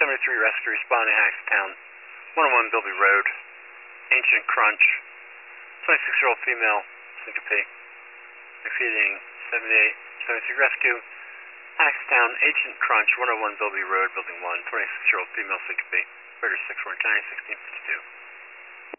73 rescue responding Hackstown, 101 Bilby Road, Ancient Crunch, 26-year-old female, syncope, exceeding 73 rescue, Hackstown, Ancient Crunch, 101 Bilby Road, Building 1, 26-year-old female, syncope, Operator 6 County, 1652.